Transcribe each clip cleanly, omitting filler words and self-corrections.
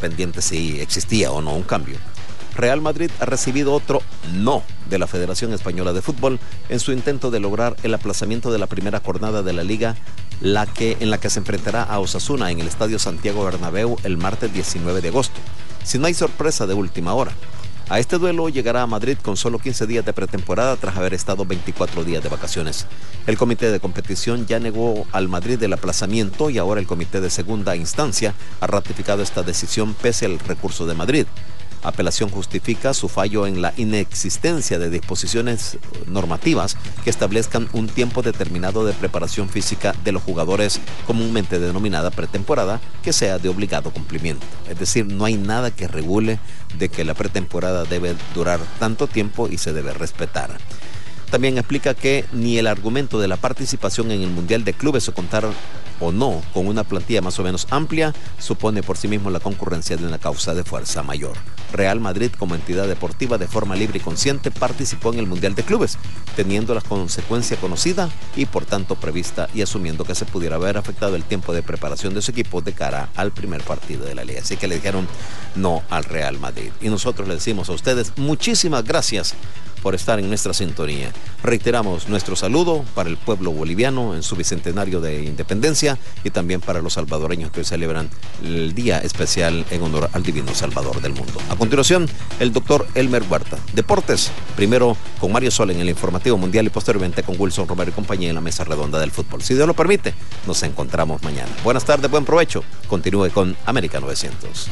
pendiente si existía o no un cambio. Real Madrid ha recibido otro no de la Federación Española de Fútbol en su intento de lograr el aplazamiento de la primera jornada de la Liga, en la que se enfrentará a Osasuna en el Estadio Santiago Bernabéu el martes 19 de agosto. Si no hay sorpresa de última hora. A este duelo llegará a Madrid con solo 15 días de pretemporada tras haber estado 24 días de vacaciones. El comité de competición ya negó al Madrid el aplazamiento y ahora el comité de segunda instancia ha ratificado esta decisión pese al recurso de Madrid. Apelación justifica su fallo en la inexistencia de disposiciones normativas que establezcan un tiempo determinado de preparación física de los jugadores, comúnmente denominada pretemporada, que sea de obligado cumplimiento. Es decir, no hay nada que regule de que la pretemporada debe durar tanto tiempo y se debe respetar. También explica que ni el argumento de la participación en el Mundial de Clubes o contar o no con una plantilla más o menos amplia supone por sí mismo la concurrencia de una causa de fuerza mayor. Real Madrid, como entidad deportiva de forma libre y consciente, participó en el Mundial de Clubes, teniendo la consecuencia conocida y por tanto prevista y asumiendo que se pudiera haber afectado el tiempo de preparación de su equipo de cara al primer partido de la Liga. Así que le dijeron no al Real Madrid. Y nosotros le decimos a ustedes muchísimas gracias por estar en nuestra sintonía. Reiteramos nuestro saludo para el pueblo boliviano en su bicentenario de independencia y también para los salvadoreños que hoy celebran el día especial en honor al divino Salvador del mundo. A continuación, el doctor Elmer Huerta. Deportes, primero con Mario Sol en el informativo mundial y posteriormente con Wilson Romero y compañía en la mesa redonda del fútbol. Si Dios lo permite, nos encontramos mañana. Buenas tardes, buen provecho. Continúe con América 900.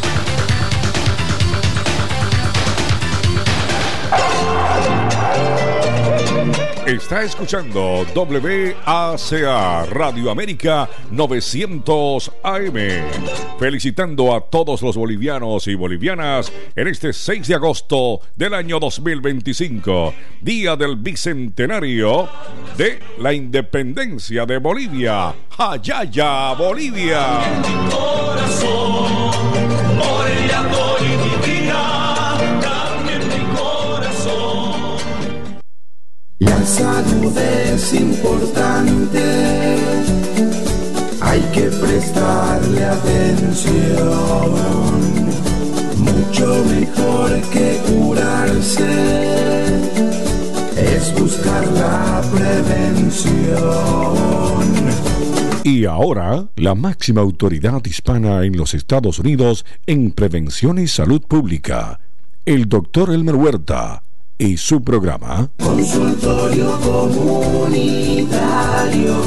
Está escuchando WACA Radio América 900 AM. Felicitando a todos los bolivianos y bolivianas en este 6 de agosto del año 2025, día del bicentenario de la independencia de Bolivia. ¡Ayaya, Bolivia! Mi corazón, orillando y mi vida, también mi corazón. La salud es importante, hay que prestarle atención, mucho mejor que curarse, es buscar la prevención. Y ahora, la máxima autoridad hispana en los Estados Unidos en prevención y salud pública, el doctor Elmer Huerta, y su programa Consultorio Comunitario.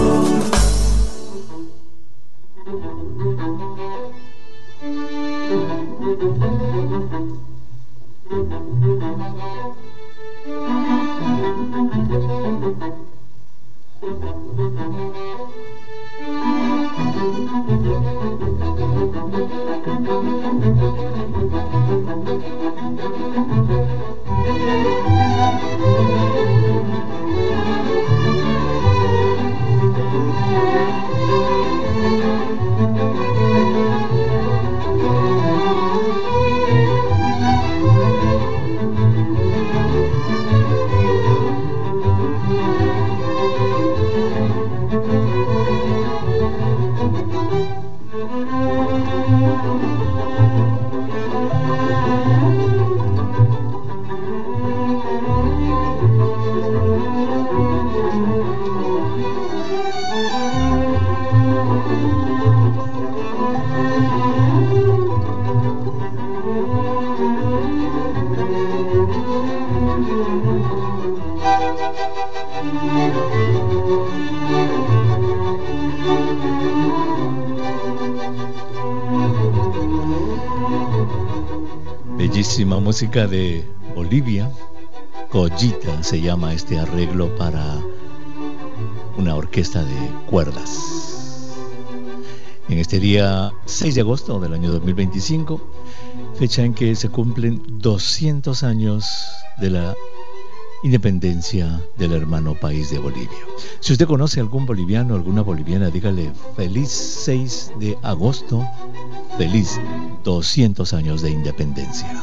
Bellísima música de Bolivia. Collita se llama este arreglo para una orquesta de cuerdas. En este día 6 de agosto del año 2025, fecha en que se cumplen 200 años de la independencia del hermano país de Bolivia. Si usted conoce a algún boliviano, alguna boliviana, dígale feliz 6 de agosto, feliz 200 años de independencia.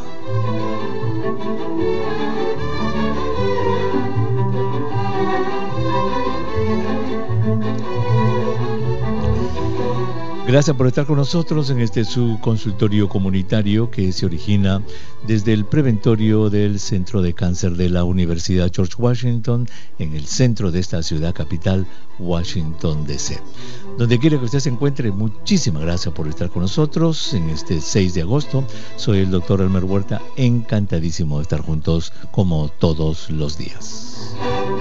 Gracias por estar con nosotros en este su consultorio comunitario que se origina desde el preventorio del Centro de Cáncer de la Universidad George Washington en el centro de esta ciudad capital, Washington DC. Donde quiera que usted se encuentre, muchísimas gracias por estar con nosotros en este 6 de agosto. Soy el doctor Elmer Huerta, encantadísimo de estar juntos como todos los días.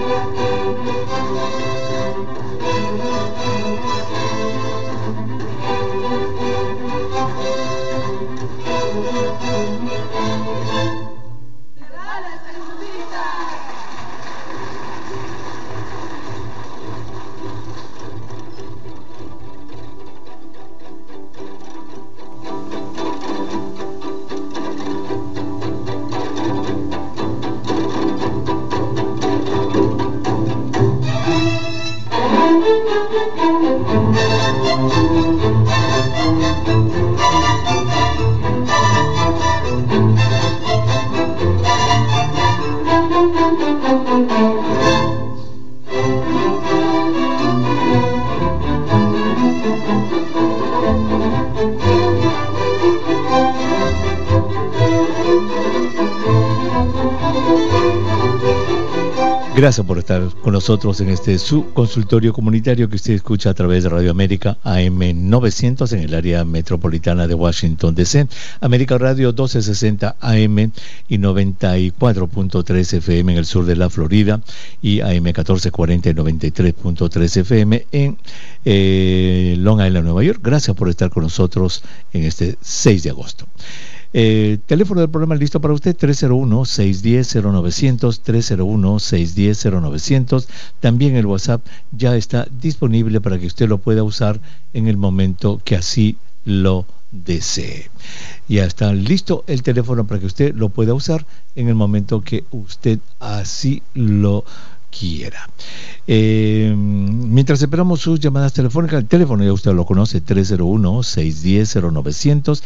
Gracias por estar con nosotros en este su consultorio comunitario que usted escucha a través de Radio América AM 900 en el área metropolitana de Washington DC, América Radio 1260 AM y 94.3 FM en el sur de la Florida y AM 1440 y 93.3 FM en Long Island, Nueva York. Gracias por estar con nosotros en este 6 de agosto. Teléfono del programa listo para usted, 301-610-0900, 301-610-0900. También el WhatsApp ya está disponible para que usted lo pueda usar en el momento que así lo desee. Ya está listo el teléfono para que usted lo pueda usar en el momento que usted así lo quiera. Mientras esperamos sus llamadas telefónicas, el teléfono ya usted lo conoce, 301-610-0900,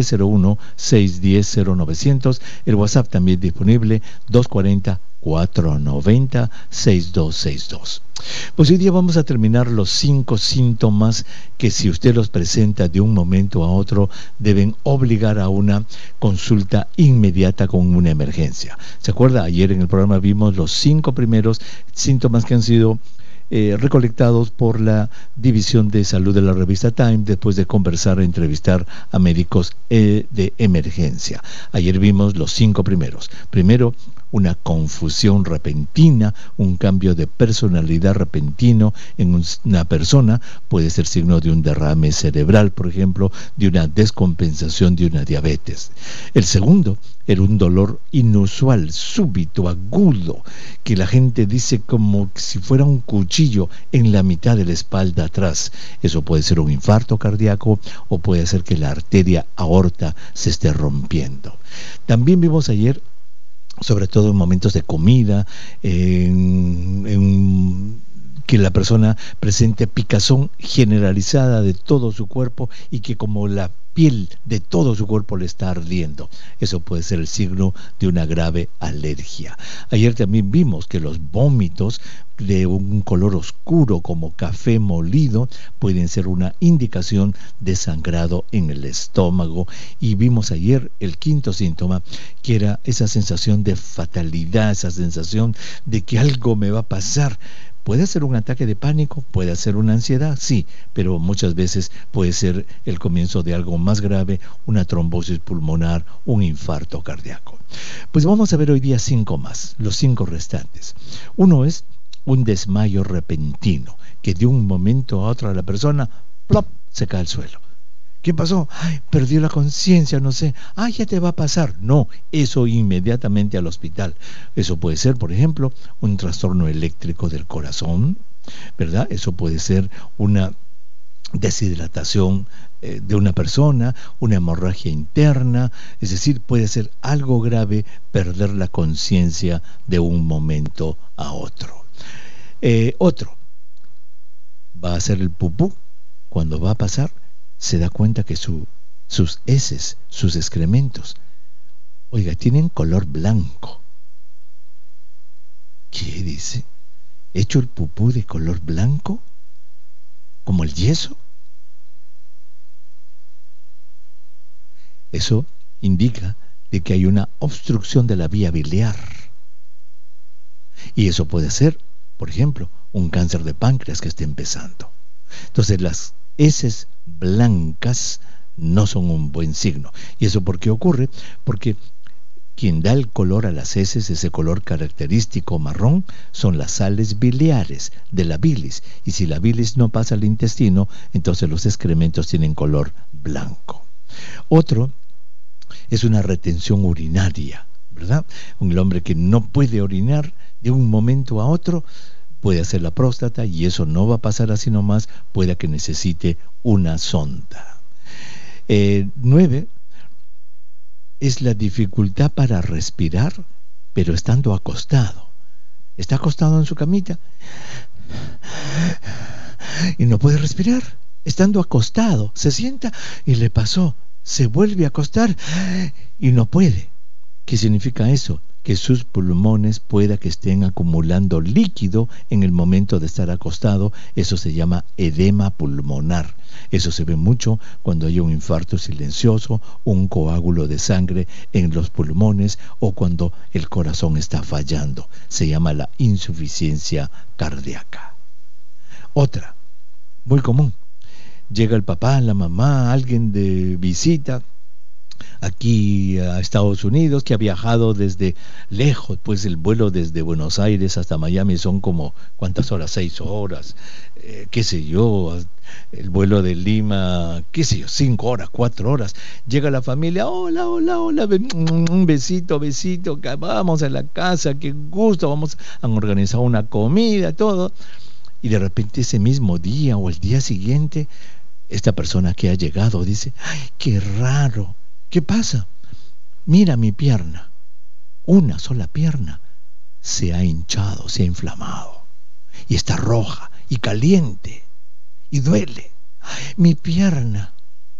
301-610-0900. El WhatsApp también disponible, 240-490-6262. Pues hoy día vamos a terminar los 5 síntomas que, si usted los presenta de un momento a otro, deben obligar a una consulta inmediata con una emergencia. ¿Se acuerda? Ayer en el programa vimos los 5 primeros síntomas que han sido recolectados por la División de Salud de la revista Time después de conversar e entrevistar a médicos de emergencia. Ayer vimos los 5 primeros. Primero, una confusión repentina, un cambio de personalidad repentino en una persona, puede ser signo de un derrame cerebral, por ejemplo, de una descompensación de una diabetes. El segundo era un dolor inusual, súbito, agudo, que la gente dice como si fuera un cuchillo en la mitad de la espalda atrás. Eso puede ser un infarto cardíaco o puede ser que la arteria aorta se esté rompiendo. También vimos ayer, sobre todo en momentos de comida, que la persona presente picazón generalizada de todo su cuerpo y que como la piel de todo su cuerpo le está ardiendo. Eso puede ser el signo de una grave alergia. Ayer también vimos que los vómitos de un color oscuro como café molido pueden ser una indicación de sangrado en el estómago, y vimos ayer el 5º síntoma, que era esa sensación de fatalidad, esa sensación de que algo me va a pasar. Puede ser un ataque de pánico, puede ser una ansiedad, sí, pero muchas veces puede ser el comienzo de algo más grave, una trombosis pulmonar, un infarto cardíaco. Pues vamos a ver hoy día 5 más, los 5 restantes. Uno es un desmayo repentino, que de un momento a otro la persona, plop, se cae al suelo. ¿Qué pasó? Ay, perdió la conciencia, no sé. Ay, ya te va a pasar. No, eso inmediatamente al hospital. Eso puede ser, por ejemplo, un trastorno eléctrico del corazón, ¿verdad? Eso puede ser una deshidratación de una persona, una hemorragia interna, es decir, puede ser algo grave perder la conciencia de un momento a otro. Otro, va a hacer el pupú. Cuando va a pasar, se da cuenta que sus heces, sus excrementos, oiga, tienen color blanco. ¿Qué dice? ¿Hecho el pupú de color blanco? ¿Como el yeso? Eso indica de que hay una obstrucción de la vía biliar. Y eso puede ser, por ejemplo, un cáncer de páncreas que esté empezando. Entonces las heces blancas no son un buen signo. ¿Y eso por qué ocurre? Porque quien da el color a las heces, ese color característico marrón, son las sales biliares de la bilis. Y si la bilis no pasa al intestino, entonces los excrementos tienen color blanco. Otro es una retención urinaria, ¿verdad? Un hombre que no puede orinar de un momento a otro, puede hacer la próstata, y eso no va a pasar así nomás, puede que necesite una sonda. 9 es la dificultad para respirar, pero estando acostado. Está acostado en su camita y no puede respirar. Estando acostado, se sienta y le pasó, se vuelve a acostar y no puede. ¿Qué significa eso? Que sus pulmones pueda que estén acumulando líquido en el momento de estar acostado. Eso se llama edema pulmonar. Eso se ve mucho cuando hay un infarto silencioso, un coágulo de sangre en los pulmones, o cuando el corazón está fallando. Se llama la insuficiencia cardíaca. Otra, muy común. Llega el papá, la mamá, alguien de visita aquí a Estados Unidos, que ha viajado desde lejos, pues el vuelo desde Buenos Aires hasta Miami son como, ¿cuántas horas? 6 horas, qué sé yo, el vuelo de Lima, qué sé yo, 5 horas, 4 horas. Llega la familia, hola, hola, hola, un besito, besito, vamos a la casa, qué gusto, vamos, han organizado una comida, todo, y de repente ese mismo día o el día siguiente, esta persona que ha llegado dice, ay, qué raro. ¿Qué pasa? Mira mi pierna, una sola pierna se ha hinchado, se ha inflamado y está roja y caliente y duele. ¡Ay, mi pierna!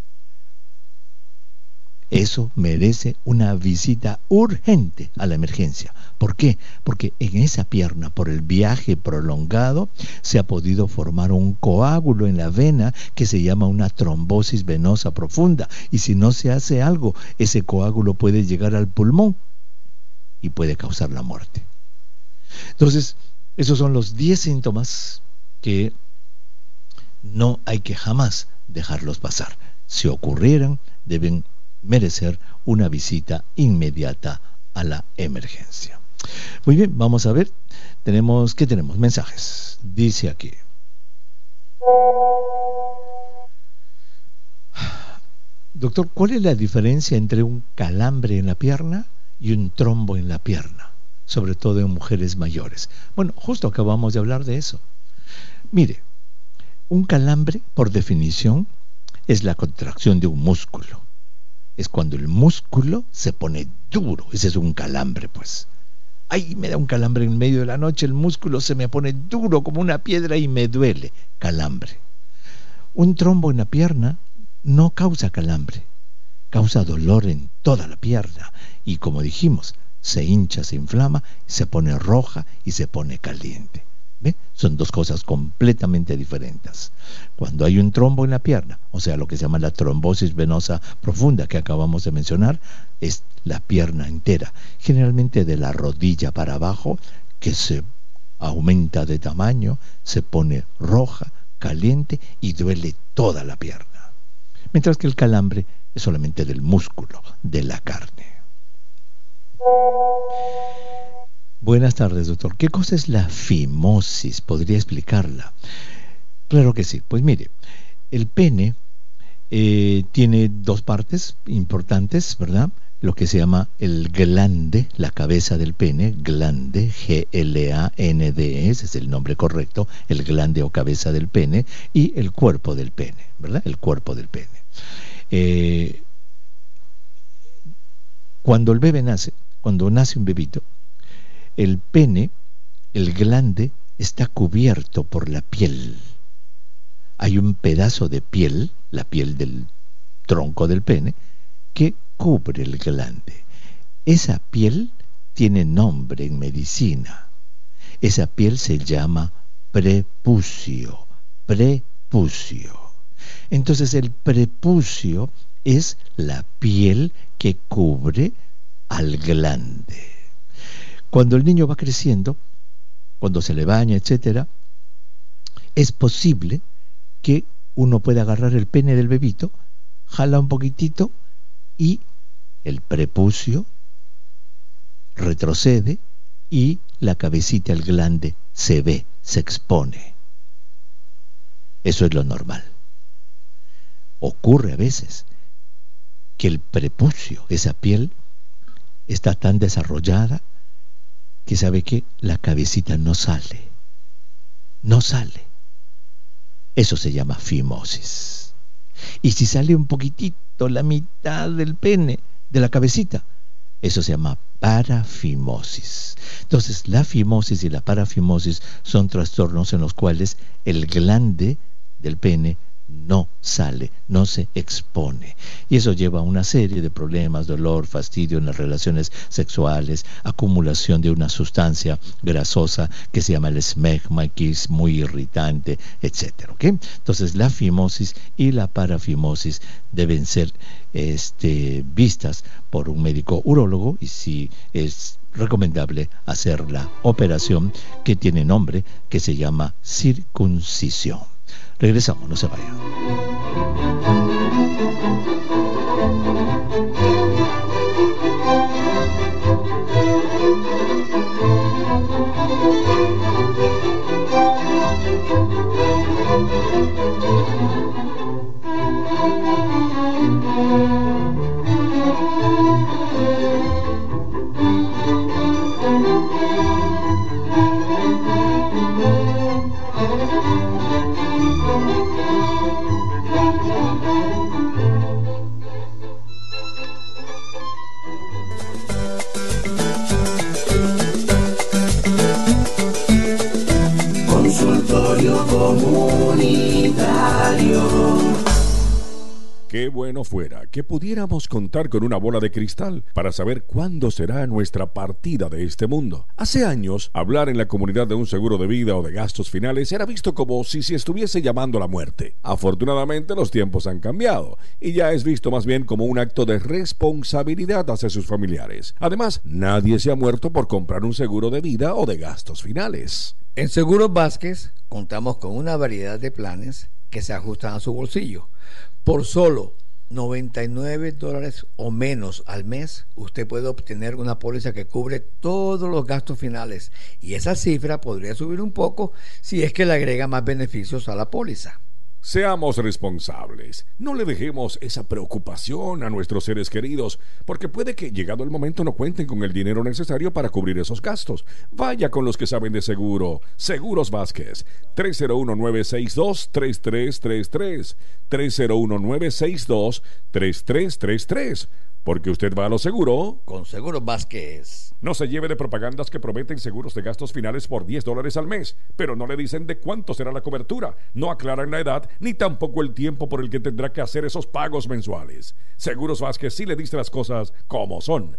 Eso merece una visita urgente a la emergencia. ¿Por qué? Porque en esa pierna, por el viaje prolongado, se ha podido formar un coágulo en la vena que se llama una trombosis venosa profunda. Y si no se hace algo, ese coágulo puede llegar al pulmón y puede causar la muerte. Entonces, esos son los 10 síntomas que no hay que jamás dejarlos pasar. Si ocurrieran, deben merecer una visita inmediata a la emergencia. Muy bien, vamos a ver. ¿Qué tenemos? Mensajes. Dice aquí: doctor, ¿cuál es la diferencia entre un calambre en la pierna y un trombo en la pierna? Sobre todo en mujeres mayores. Bueno, justo acabamos de hablar de eso. Mire, un calambre, por definición, es la contracción de un músculo. Es cuando el músculo se pone duro. Ese es un calambre, pues. Ay, me da un calambre en medio de la noche, el músculo se me pone duro como una piedra y me duele. Calambre. Un trombo en la pierna no causa calambre, causa dolor en toda la pierna. Y como dijimos, se hincha, se inflama, se pone roja y se pone caliente. ¿Ve? Son dos cosas completamente diferentes. Cuando hay un trombo en la pierna, o sea, lo que se llama la trombosis venosa profunda que acabamos de mencionar, es la pierna entera, generalmente de la rodilla para abajo, que se aumenta de tamaño, se pone roja, caliente y duele toda la pierna. Mientras que el calambre es solamente del músculo, de la carne. Buenas tardes, doctor. ¿Qué cosa es la fimosis? ¿Podría explicarla? Claro que sí. Pues mire, el pene tiene dos partes importantes, ¿verdad? Lo que se llama el glande, la cabeza del pene, glande, G-L-A-N-D-E, ese es el nombre correcto, el glande o cabeza del pene, y el cuerpo del pene, ¿verdad? El cuerpo del pene. Cuando el bebé nace, cuando nace un bebito, el pene, el glande, está cubierto por la piel. Hay un pedazo de piel, la piel del tronco del pene, que cubre el glande. Esa piel tiene nombre en medicina. Esa piel se llama prepucio. Prepucio. Entonces el prepucio es la piel que cubre al glande. Cuando el niño va creciendo, cuando se le baña, etcétera, es posible que uno pueda agarrar el pene del bebito, jala un poquitito y el prepucio retrocede y la cabecita, el glande, se ve, se expone. Eso es lo normal. Ocurre a veces que el prepucio, esa piel, está tan desarrollada que sabe que la cabecita no sale. No sale. Eso se llama fimosis. Y si sale un poquitito, la mitad del pene, de la cabecita, eso se llama parafimosis. Entonces, la fimosis y la parafimosis son trastornos en los cuales el glande del pene no sale, no se expone. Y eso lleva a una serie de problemas, dolor, fastidio en las relaciones sexuales, acumulación de una sustancia grasosa que se llama el esmegma, que es muy irritante, etc. ¿Okay? Entonces, la fimosis y la parafimosis deben ser vistas por un médico urólogo, y si es recomendable hacer la operación que tiene nombre, que se llama circuncisión. Regresamos, no se vayan. Consultorio comunitario. Qué bueno fuera que pudiéramos contar con una bola de cristal para saber cuándo será nuestra partida de este mundo. Hace años, hablar en la comunidad de un seguro de vida o de gastos finales era visto como si se estuviese llamando a la muerte. Afortunadamente, los tiempos han cambiado y ya es visto más bien como un acto de responsabilidad hacia sus familiares. Además, nadie se ha muerto por comprar un seguro de vida o de gastos finales. En Seguros Vázquez contamos con una variedad de planes que se ajustan a su bolsillo. Por solo $99 o menos al mes, usted puede obtener una póliza que cubre todos los gastos finales, y esa cifra podría subir un poco si es que le agrega más beneficios a la póliza. Seamos responsables, no le dejemos esa preocupación a nuestros seres queridos, porque puede que llegado el momento no cuenten con el dinero necesario para cubrir esos gastos. Vaya con los que saben de seguro. Seguros Vázquez, 301-962-3333, 301-962-3333. Porque usted va a lo seguro con Seguros Vázquez. No se lleve de propagandas que prometen seguros de gastos finales por $10 al mes, pero no le dicen de cuánto será la cobertura, no aclaran la edad, ni tampoco el tiempo por el que tendrá que hacer esos pagos mensuales. Seguros Vázquez sí le dice las cosas como son.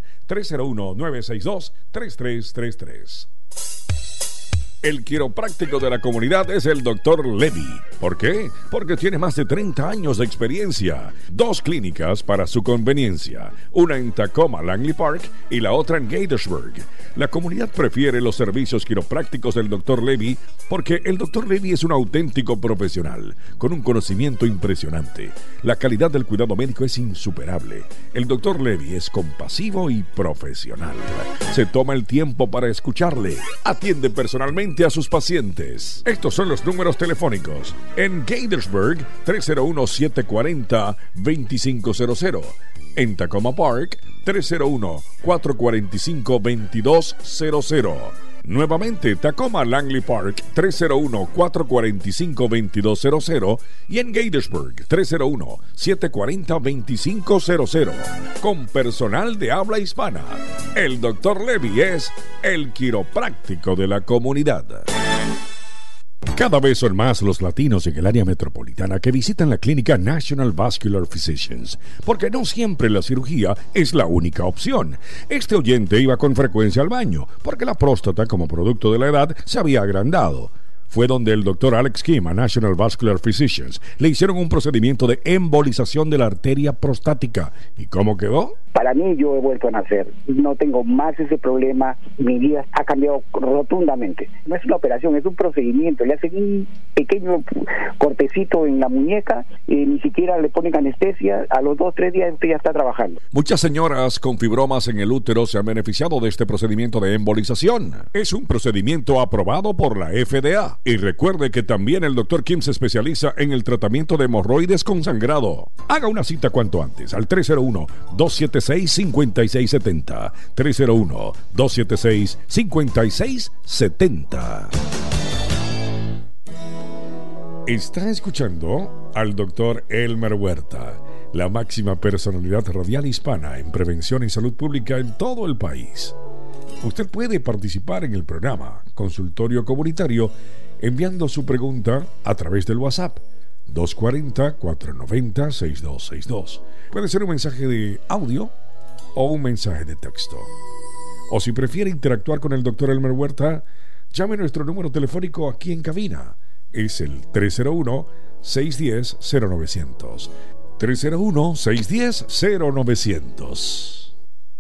301-962-3333. El quiropráctico de la comunidad es el Dr. Levy. ¿Por qué? Porque tiene más de 30 años de experiencia. 2 clínicas para su conveniencia. Una en Tacoma, Langley Park, y la otra en Gaithersburg. La comunidad prefiere los servicios quiroprácticos del Dr. Levy porque el Dr. Levy es un auténtico profesional, con un conocimiento impresionante. La calidad del cuidado médico es insuperable. El Dr. Levy es compasivo y profesional. Se toma el tiempo para escucharle. Atiende personalmente a sus pacientes. Estos son los números telefónicos. En Gaithersburg, 301-740-2500. En Tacoma Park, 301-445-2200. Nuevamente, Tacoma Langley Park, 301-445-2200. Y en Gaithersburg, 301-740-2500. Con personal de habla hispana. El Dr. Levy es el quiropráctico de la comunidad. Cada vez son más los latinos en el área metropolitana que visitan la clínica National Vascular Physicians, porque no siempre la cirugía es la única opción. Este oyente iba con frecuencia al baño, porque la próstata, como producto de la edad, se había agrandado. fue donde el doctor Alex Kim, a National Vascular Physicians, le hicieron un procedimiento de embolización de la arteria prostática. ¿Y cómo quedó? Para mí, yo he vuelto a nacer, no tengo más ese problema, mi vida ha cambiado rotundamente. No es una operación, es un procedimiento, le hacen un pequeño cortecito en la muñeca, ni siquiera le ponen anestesia, a los 2-3 días usted ya está trabajando. Muchas señoras con fibromas en el útero se han beneficiado de este procedimiento de embolización. Es un procedimiento aprobado por la FDA. Y recuerde que también el Dr. Kim se especializa en el tratamiento de hemorroides con sangrado. Haga una cita cuanto antes al 301-276-5670. 301-276-5670. Está escuchando al Dr. Elmer Huerta, la máxima personalidad radial hispana en prevención y salud pública en todo el país. Usted puede participar en el programa Consultorio Comunitario enviando su pregunta a través del WhatsApp 240-490-6262. Puede ser un mensaje de audio o un mensaje de texto. O si prefiere interactuar con el Dr. Elmer Huerta, llame a nuestro número telefónico aquí en cabina. Es el 301-610-0900. 301-610-0900.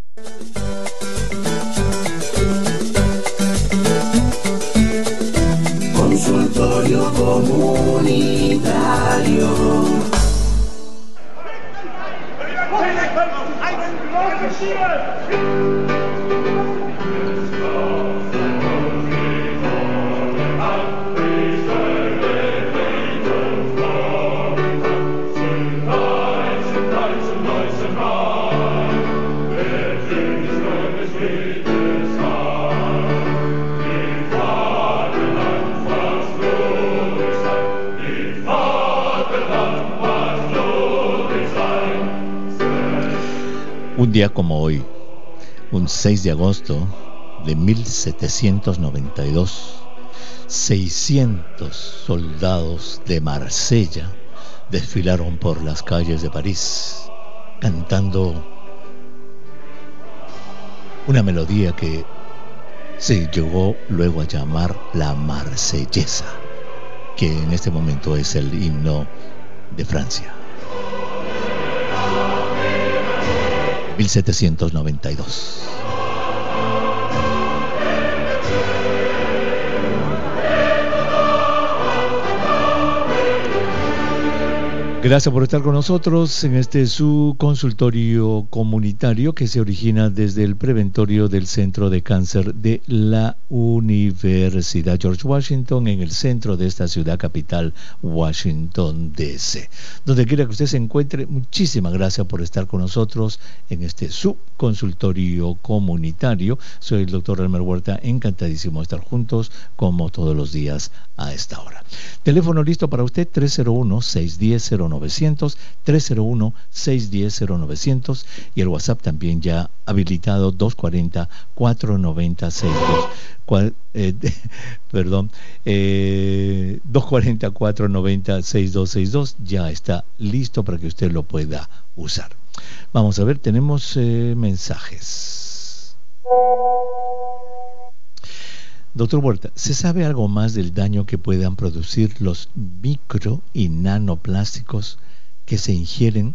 Consultorio Comunitario. Un día como hoy, un 6 de agosto de 1792, 600 soldados de Marsella desfilaron por las calles de París, cantando una melodía que se llegó luego a llamar la Marsellesa, que en este momento es el himno de Francia. 1792. Gracias por estar con nosotros en este su consultorio comunitario que se origina desde el preventorio del Centro de Cáncer de la Universidad George Washington en el centro de esta ciudad capital, Washington DC. Donde quiera que usted se encuentre, muchísimas gracias por estar con nosotros en este su consultorio comunitario. Soy el doctor Elmer Huerta, encantadísimo de estar juntos como todos los días a esta hora. Teléfono listo para usted, 301-610-0900, 301-610-0900, y el WhatsApp también ya habilitado, 240-490-62. Perdón, 240-490-6262 ya está listo para que usted lo pueda usar. Vamos a ver, tenemos mensajes. Doctor Huerta, ¿se sabe algo más del daño que puedan producir los micro y nanoplásticos que se ingieren?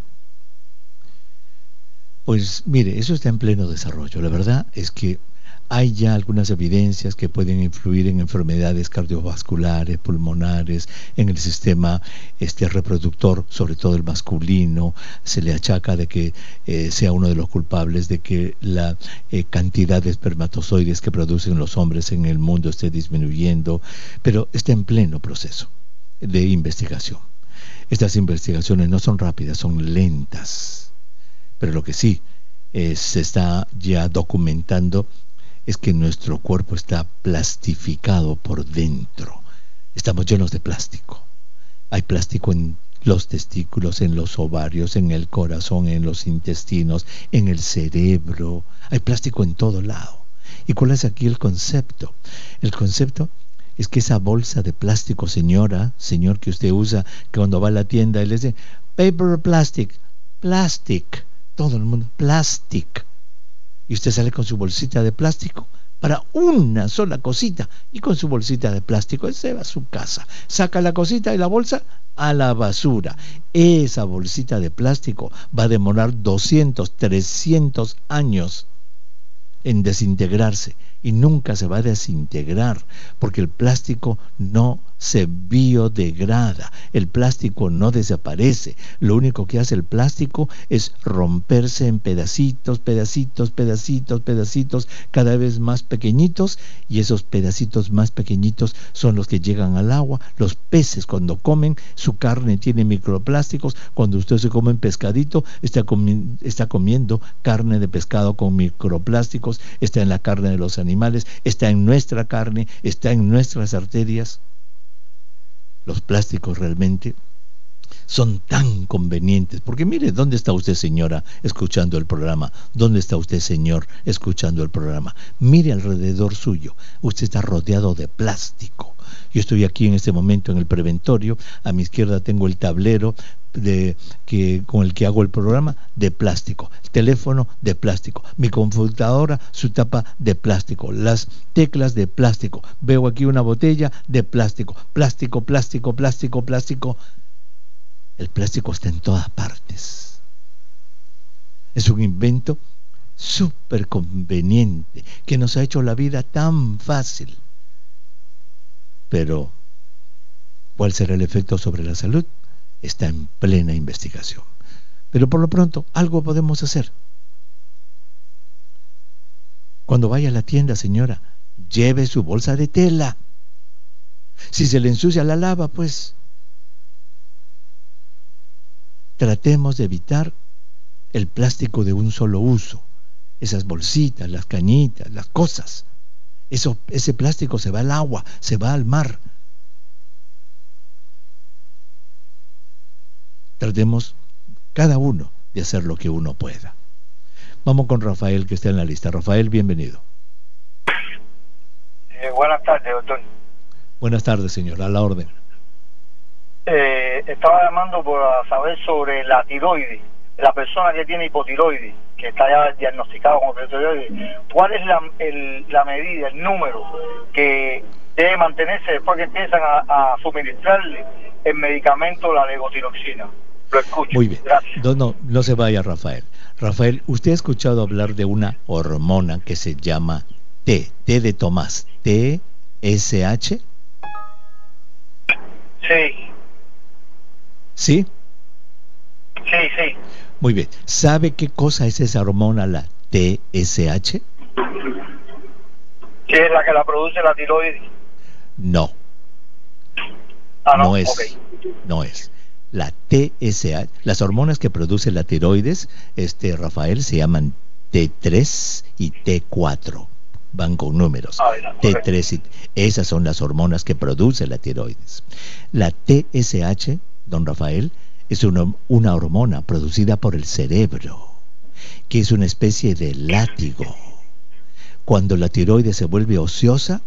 Pues mire, eso está en pleno desarrollo. La verdad es que hay ya algunas evidencias que pueden influir en enfermedades cardiovasculares, pulmonares, en el sistema reproductor, sobre todo el masculino. Se le achaca de que sea uno de los culpables de que la cantidad de espermatozoides que producen los hombres en el mundo esté disminuyendo, pero está en pleno proceso de investigación. Estas investigaciones no son rápidas, son lentas, pero lo que sí se está ya documentando es que nuestro cuerpo está plastificado por dentro. Estamos llenos de plástico. Hay plástico en los testículos, en los ovarios, en el corazón, en los intestinos, en el cerebro. Hay plástico en todo lado. ¿Y cuál es aquí el concepto? El concepto es que esa bolsa de plástico, señor, que usted usa, que cuando va a la tienda y le dice paper plastic, todo el mundo, plastic. Y usted sale con su bolsita de plástico, para una sola cosita, y con su bolsita de plástico se va a su casa, saca la cosita y la bolsa a la basura. Esa bolsita de plástico va a demorar 200, 300 años en desintegrarse, y nunca se va a desintegrar, porque el plástico no se biodegrada, el plástico no desaparece. Lo único que hace el plástico es romperse en pedacitos, pedacitos, pedacitos, pedacitos, cada vez más pequeñitos, y esos pedacitos más pequeñitos son los que llegan al agua. Los peces, cuando comen, su carne tiene microplásticos. Cuando usted se come un pescadito, está comiendo carne de pescado con microplásticos. Está en la carne de los animales, está en nuestra carne, está en nuestras arterias. Los plásticos realmente son tan convenientes, porque mire, ¿dónde está usted, señora, escuchando el programa? ¿Dónde está usted, señor, escuchando el programa? Mire alrededor suyo, usted está rodeado de plástico. Yo estoy aquí en este momento en el preventorio, a mi izquierda tengo el tablero con el que hago el programa, de plástico, el teléfono de plástico, mi computadora, su tapa de plástico, las teclas de plástico, veo aquí una botella de plástico, plástico, plástico, plástico, plástico. El plástico está en todas partes. Es un invento súper conveniente que nos ha hecho la vida tan fácil. Pero, ¿cuál será el efecto sobre la salud? Está en plena investigación. Pero por lo pronto, algo podemos hacer. Cuando vaya a la tienda, señora, lleve su bolsa de tela. Si se le ensucia, la lava, pues. Tratemos de evitar el plástico de un solo uso. Esas bolsitas, las cañitas, las cosas. Ese plástico se va al agua, se va al mar. Tratemos cada uno de hacer lo que uno pueda. Vamos con Rafael, que está en la lista. Rafael, bienvenido. Buenas tardes, doctor. Buenas tardes, señor, a la orden. Estaba llamando para saber sobre la tiroides. La persona que tiene hipotiroides, que está ya diagnosticado con hipotiroides, ¿cuál es la medida, el número que debe mantenerse después que empiezan a suministrarle el medicamento, la levotiroxina? Lo escucho. Muy bien. Gracias. No se vaya, Rafael. Rafael, ¿usted ha escuchado hablar de una hormona que se llama T de Tomás, TSH? Sí. ¿Sí? Sí. Muy bien. ¿Sabe qué cosa es esa hormona, la TSH? Sí, es la que la produce la tiroides. No. No es. Okay. No es. La TSH, las hormonas que produce la tiroides, Rafael, se llaman T3 y T4. Van con números. T3 y esas son las hormonas que produce la tiroides. La TSH, don Rafael, es una hormona producida por el cerebro, que es una especie de látigo. Cuando la tiroides se vuelve ociosa,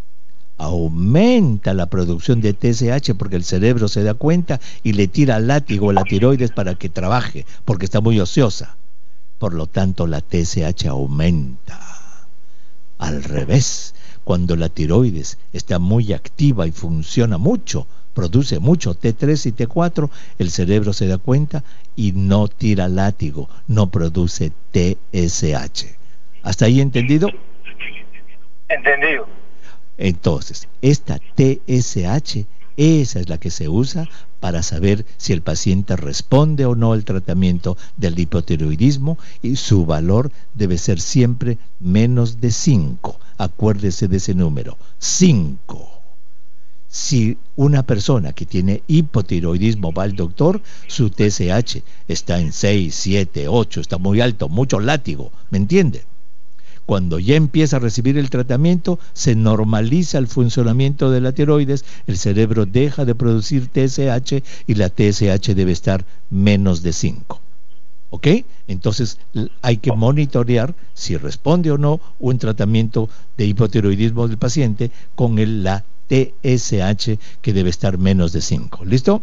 aumenta la producción de TSH porque el cerebro se da cuenta y le tira látigo a la tiroides para que trabaje, porque está muy ociosa. Por lo tanto, la TSH aumenta. Al revés, cuando la tiroides está muy activa y funciona mucho, produce mucho T3 y T4, el cerebro se da cuenta y no tira látigo, no produce TSH. ¿Hasta ahí entendido? Entendido. Entonces, esta TSH, esa es la que se usa para saber si el paciente responde o no al tratamiento del hipotiroidismo, y su valor debe ser siempre menos de 5. Acuérdese de ese número, 5. Si una persona que tiene hipotiroidismo va al doctor, su TSH está en 6, 7, 8, está muy alto, mucho látigo, ¿me entiende? Cuando ya empieza a recibir el tratamiento, se normaliza el funcionamiento de la tiroides, el cerebro deja de producir TSH y la TSH debe estar menos de 5. ¿Ok? Entonces hay que monitorear si responde o no un tratamiento de hipotiroidismo del paciente con la TSH, que debe estar menos de 5. ¿Listo?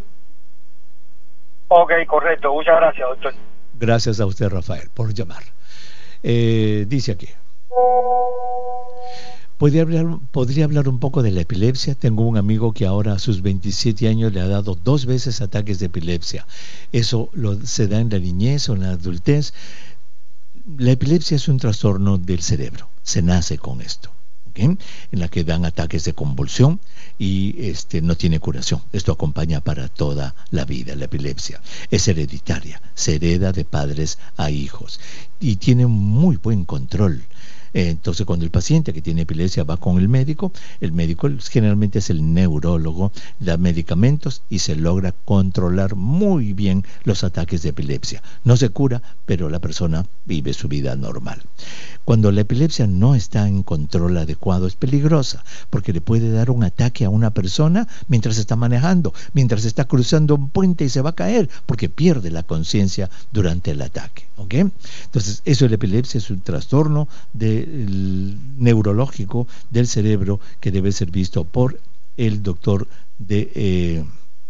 Ok, correcto. Muchas gracias, doctor. Gracias a usted, Rafael, por llamar. Dice aquí: Podría hablar un poco de la epilepsia. Tengo un amigo que ahora a sus 27 años le ha dado 2 veces ataques de epilepsia. Eso se da en la niñez o en la adultez. La epilepsia es un trastorno del cerebro. Se nace con esto, ¿okay? En la que dan ataques de convulsión y no tiene curación. Esto acompaña para toda la vida. La epilepsia es hereditaria, se hereda de padres a hijos y tiene muy buen control. Entonces, cuando el paciente que tiene epilepsia va con el médico generalmente es el neurólogo, da medicamentos y se logra controlar muy bien los ataques de epilepsia. No se cura, pero la persona vive su vida normal. Cuando la epilepsia no está en control adecuado, es peligrosa, porque le puede dar un ataque a una persona mientras está manejando, mientras está cruzando un puente y se va a caer, porque pierde la conciencia durante el ataque. ¿Okay? Entonces, eso de la epilepsia es un trastorno neurológico del cerebro que debe ser visto por el doctor de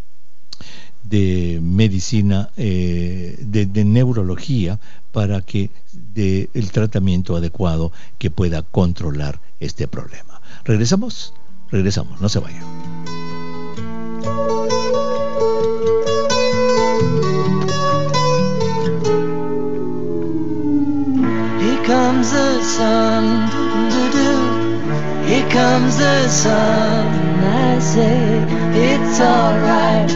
medicina, de neurología, para que dé el tratamiento adecuado que pueda controlar este problema. Regresamos, no se vayan. Here comes the sun, doo-doo-doo. Here comes the sun. I say it's alright.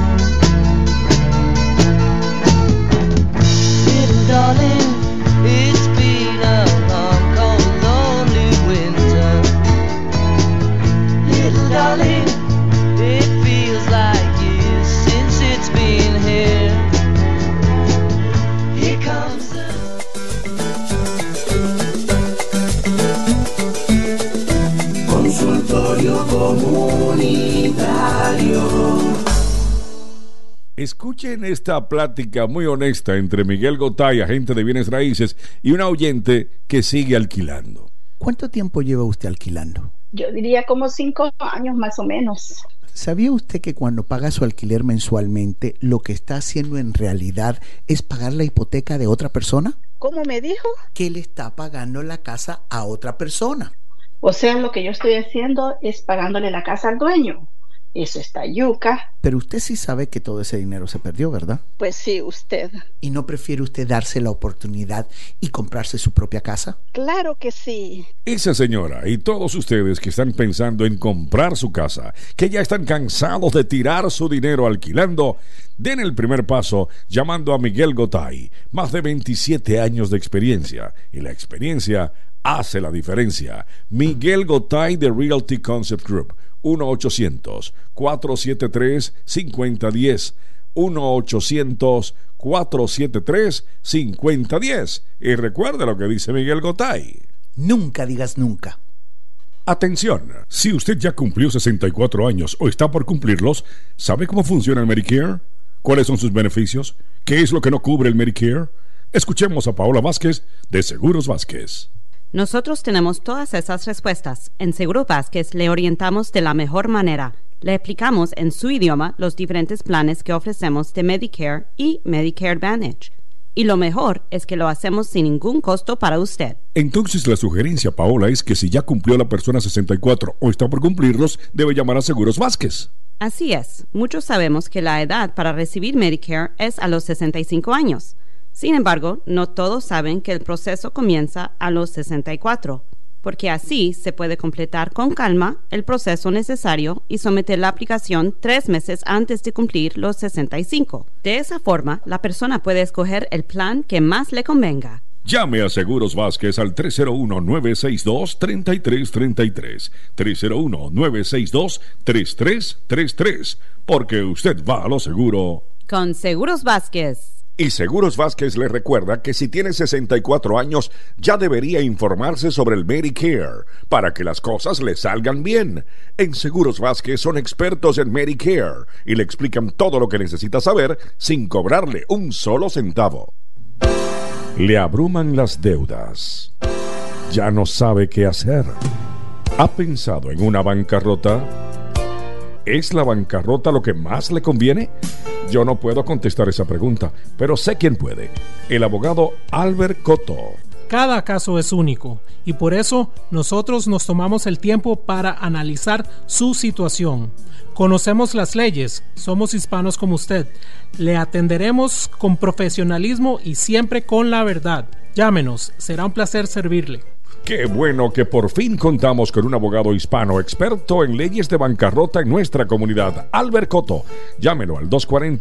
Little darling, it's been a long, cold, lonely winter. Little darling, it feels like years since it's been here. Here comes the Consultorio Comunitario. Escuchen esta plática muy honesta entre Miguel Gotay, agente de bienes raíces, y una oyente que sigue alquilando. ¿Cuánto tiempo lleva usted alquilando? Yo diría como 5 años más o menos. ¿Sabía usted que cuando paga su alquiler mensualmente, lo que está haciendo en realidad es pagar la hipoteca de otra persona? ¿Cómo me dijo? Que le está pagando la casa a otra persona. O sea, lo que yo estoy haciendo es pagándole la casa al dueño. Eso está yuca. Pero usted sí sabe que todo ese dinero se perdió, ¿verdad? Pues sí, usted. ¿Y no prefiere usted darse la oportunidad y comprarse su propia casa? Claro que sí. Esa señora y todos ustedes que están pensando en comprar su casa, que ya están cansados de tirar su dinero alquilando, den el primer paso llamando a Miguel Gotay. Más de 27 años de experiencia, y la experiencia hace la diferencia. Miguel Gotay de Realty Concept Group. 1-800-473-5010. 1-800-473-5010. Y recuerde lo que dice Miguel Gotay. Nunca digas nunca. Atención, si usted ya cumplió 64 años o está por cumplirlos, ¿sabe cómo funciona el Medicare? ¿Cuáles son sus beneficios? ¿Qué es lo que no cubre el Medicare? Escuchemos a Paola Vázquez de Seguros Vázquez. Nosotros tenemos todas esas respuestas. En Seguro Vázquez le orientamos de la mejor manera. Le explicamos en su idioma los diferentes planes que ofrecemos de Medicare y Medicare Advantage. Y lo mejor es que lo hacemos sin ningún costo para usted. Entonces la sugerencia, Paola, es que si ya cumplió la persona 64 o está por cumplirlos, debe llamar a Seguros Vázquez. Así es. Muchos sabemos que la edad para recibir Medicare es a los 65 años. Sin embargo, no todos saben que el proceso comienza a los 64, porque así se puede completar con calma el proceso necesario y someter la aplicación 3 meses antes de cumplir los 65. De esa forma, la persona puede escoger el plan que más le convenga. Llame a Seguros Vázquez al 301-962-3333. 301-962-3333. Porque usted va a lo seguro. Con Seguros Vázquez. Y Seguros Vázquez le recuerda que si tiene 64 años ya debería informarse sobre el Medicare para que las cosas le salgan bien. En Seguros Vázquez son expertos en Medicare y le explican todo lo que necesita saber sin cobrarle un solo centavo. Le abruman las deudas. Ya no sabe qué hacer. ¿Ha pensado en una bancarrota? ¿Es la bancarrota lo que más le conviene? Yo no puedo contestar esa pregunta, pero sé quién puede. El abogado Albert Cotto. Cada caso es único y por eso nosotros nos tomamos el tiempo para analizar su situación. Conocemos las leyes, somos hispanos como usted. Le atenderemos con profesionalismo y siempre con la verdad. Llámenos, será un placer servirle. Qué bueno que por fin contamos con un abogado hispano experto en leyes de bancarrota en nuestra comunidad, Albert Cotto. Llámelo al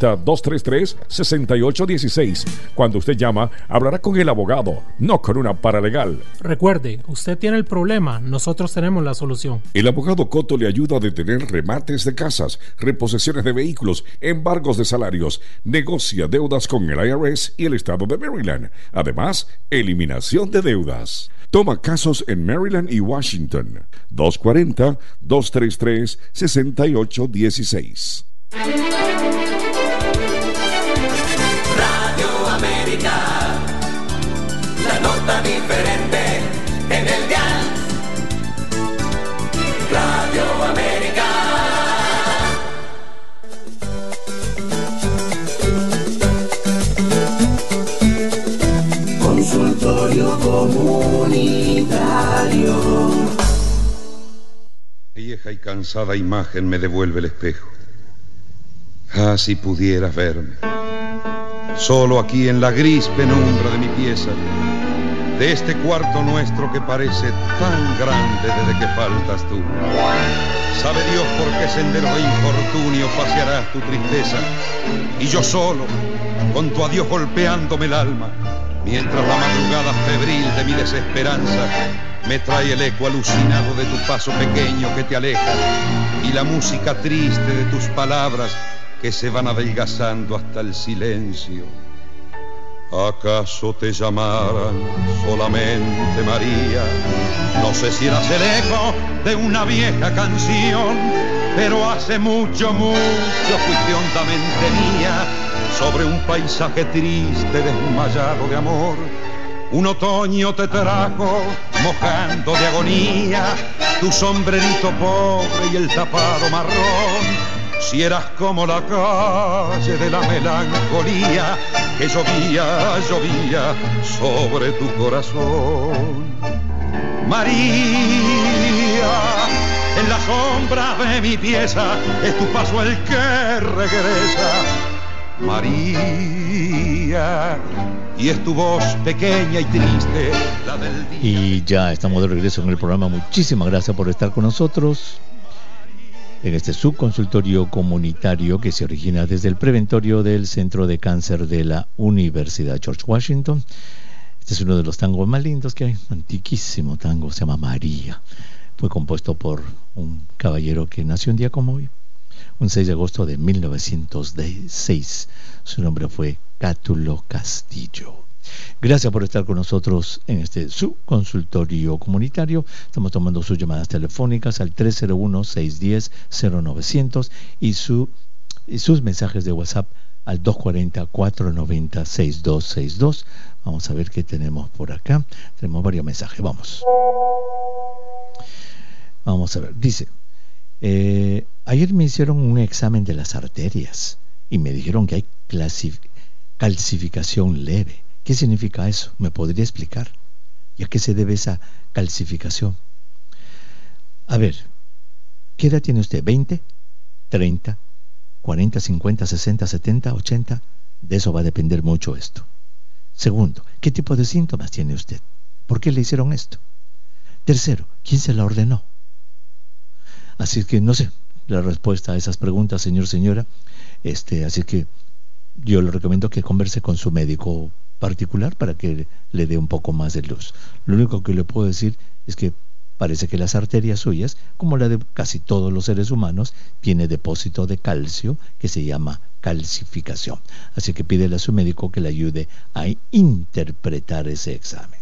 240-233-6816. Cuando usted llama, hablará con el abogado, no con una paralegal. Recuerde, usted tiene el problema, nosotros tenemos la solución. El abogado Cotto le ayuda a detener remates de casas, reposesiones de vehículos, embargos de salarios, negocia deudas con el IRS y el estado de Maryland. Además, eliminación de deudas. Toma casos en Maryland y Washington. 240-233-6816. Radio América, la nota diferente en el dial. Radio América. Consultorio comunitario. Vieja y cansada imagen me devuelve el espejo. Ah, si pudieras verme. Solo aquí en la gris penumbra de mi pieza, de este cuarto nuestro que parece tan grande desde que faltas tú. Sabe Dios por qué sendero de infortunio pasearás tu tristeza, y yo solo, con tu adiós golpeándome el alma, mientras la madrugada febril de mi desesperanza me trae el eco alucinado de tu paso pequeño que te aleja y la música triste de tus palabras que se van adelgazando hasta el silencio. ¿Acaso te llamaran solamente María? No sé si eras el eco de una vieja canción, pero hace mucho, mucho fuiste hondamente mía. Sobre un paisaje triste desmayado de amor, un otoño te trajo mojando de agonía tu sombrerito pobre y el tapado marrón. Si eras como la calle de la melancolía que llovía, llovía sobre tu corazón. María, en la sombra de mi pieza es tu paso el que regresa. María, y es tu voz pequeña y triste, la del día. Y ya estamos de regreso en el programa. Muchísimas gracias por estar con nosotros en este subconsultorio comunitario que se origina desde el preventorio del Centro de Cáncer de la Universidad George Washington. Este es uno de los tangos más lindos que hay, antiquísimo tango, se llama María. Fue compuesto por un caballero que nació un día como hoy, un 6 de agosto de 1906. Su nombre fue Cátulo Castillo. Gracias por estar con nosotros en este subconsultorio comunitario. Estamos tomando sus llamadas telefónicas al 301-610-0900 y sus mensajes de WhatsApp al 240-490-6262. Vamos a ver qué tenemos por acá. Tenemos varios mensajes. Vamos a ver. Dice: ayer me hicieron un examen de las arterias y me dijeron que hay calcificación leve. ¿Qué significa eso? ¿Me podría explicar? ¿Y a qué se debe esa calcificación? A ver, ¿qué edad tiene usted? ¿20? ¿30? ¿40, 50, 60, 70, 80? De eso va a depender mucho esto. Segundo, ¿qué tipo de síntomas tiene usted? ¿Por qué le hicieron esto? Tercero, ¿quién se la ordenó? Así que no sé la respuesta a esas preguntas, señora. Así que yo le recomiendo que converse con su médico particular para que le dé un poco más de luz. Lo único que le puedo decir es que parece que las arterias suyas, como la de casi todos los seres humanos, tiene depósito de calcio que se llama calcificación. Así que pídele a su médico que le ayude a interpretar ese examen.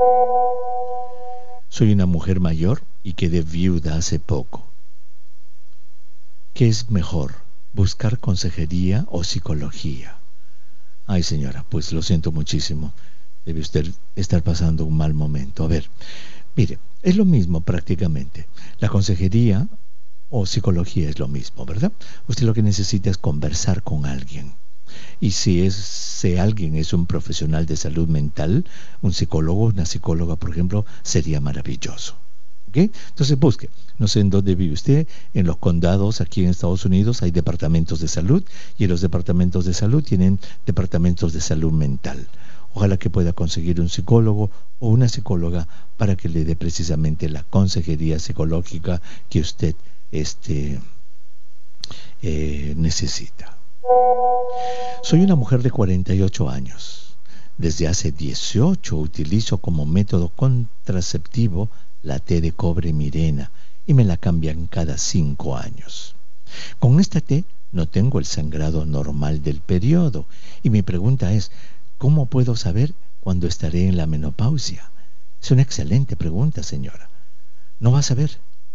Soy una mujer mayor y quedé viuda hace poco. ¿Qué es mejor, buscar consejería o psicología? Ay, señora, pues lo siento muchísimo. Debe usted estar pasando un mal momento. A ver, mire, es lo mismo prácticamente. La consejería o psicología es lo mismo, ¿verdad? Usted lo que necesita es conversar con alguien. Y si alguien es un profesional de salud mental, un psicólogo, una psicóloga, por ejemplo, sería maravilloso. ¿Okay? Entonces busque, no sé en dónde vive usted, en los condados aquí en Estados Unidos hay departamentos de salud, y en los departamentos de salud tienen departamentos de salud mental. Ojalá que pueda conseguir un psicólogo o una psicóloga para que le dé precisamente la consejería psicológica que usted necesita. Soy una mujer de 48 años. Desde hace 18 utilizo como método contraceptivo la té de cobre Mirena y me la cambian cada 5 años. Con esta té no tengo el sangrado normal del periodo y mi pregunta es, ¿cómo puedo saber cuándo estaré en la menopausia? Es una excelente pregunta, señora. No va a saber,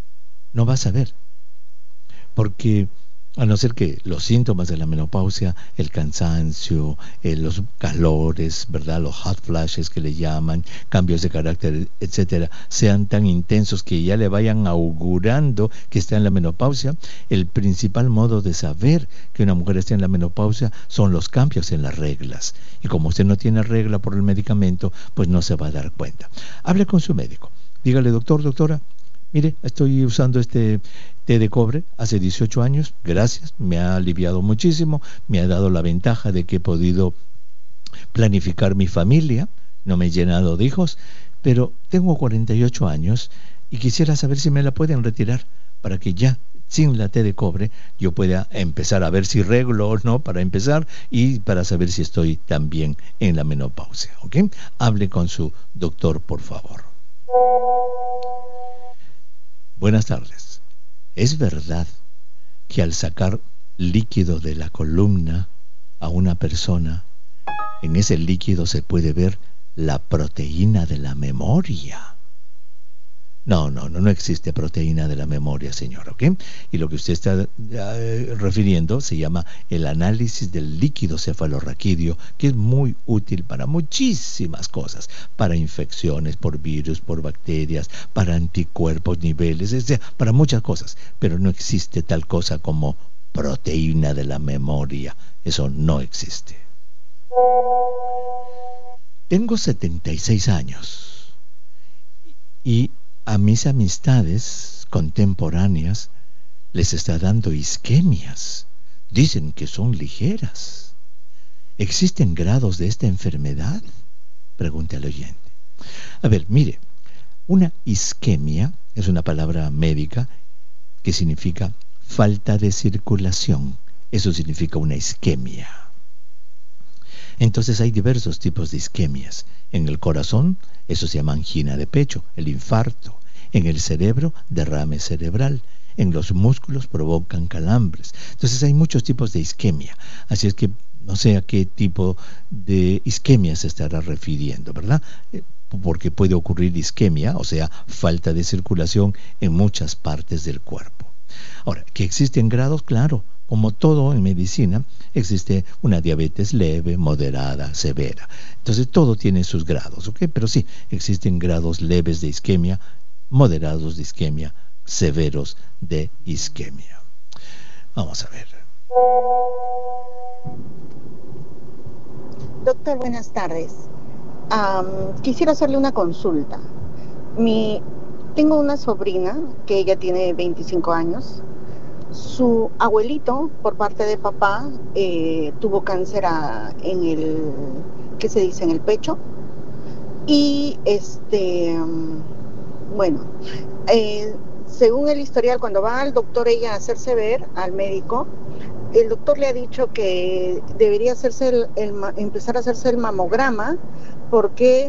porque a no ser que los síntomas de la menopausia, el cansancio, los calores, ¿verdad?, los hot flashes que le llaman, cambios de carácter, etcétera, sean tan intensos que ya le vayan augurando que está en la menopausia, el principal modo de saber que una mujer está en la menopausia son los cambios en las reglas. Y como usted no tiene regla por el medicamento, pues no se va a dar cuenta. Hable con su médico. Dígale, doctora, mire, estoy usando este té de cobre hace 18 años, gracias, me ha aliviado muchísimo, me ha dado la ventaja de que he podido planificar mi familia, no me he llenado de hijos, pero tengo 48 años y quisiera saber si me la pueden retirar para que ya, sin la té de cobre, yo pueda empezar a ver si reglo o no para empezar y para saber si estoy también en la menopausia, ¿ok? Hable con su doctor, por favor. Buenas tardes. ¿Es verdad que al sacar líquido de la columna a una persona, en ese líquido se puede ver la proteína de la memoria? No existe proteína de la memoria, señor, ¿ok? Y lo que usted está refiriendo se llama el análisis del líquido cefalorraquídeo, que es muy útil para muchísimas cosas, para infecciones por virus, por bacterias, para anticuerpos, niveles, para muchas cosas, pero no existe tal cosa como proteína de la memoria, eso no existe. Tengo 76 años y a mis amistades contemporáneas les está dando isquemias. Dicen que son ligeras. ¿Existen grados de esta enfermedad?, pregunta el oyente. A ver, mire, una isquemia es una palabra médica que significa falta de circulación. Eso significa una isquemia. Entonces hay diversos tipos de isquemias. En el corazón, eso se llama angina de pecho, el infarto. En el cerebro, derrame cerebral. En los músculos provocan calambres. Entonces hay muchos tipos de isquemia. Así es que no sé a qué tipo de isquemia se estará refiriendo, ¿verdad? Porque puede ocurrir isquemia, o sea, falta de circulación en muchas partes del cuerpo. Ahora, ¿que existen grados? Claro. Como todo en medicina, existe una diabetes leve, moderada, severa. Entonces todo tiene sus grados, ¿ok? Pero sí, existen grados leves de isquemia, moderados de isquemia, severos de isquemia. Vamos a ver. Doctor, buenas tardes. Quisiera hacerle una consulta. Tengo una sobrina que ella tiene 25 años. Su abuelito, por parte de papá, tuvo cáncer en el pecho. Y según el historial, cuando va al doctor ella a hacerse ver al médico, el doctor le ha dicho que debería empezar a hacerse el mamograma porque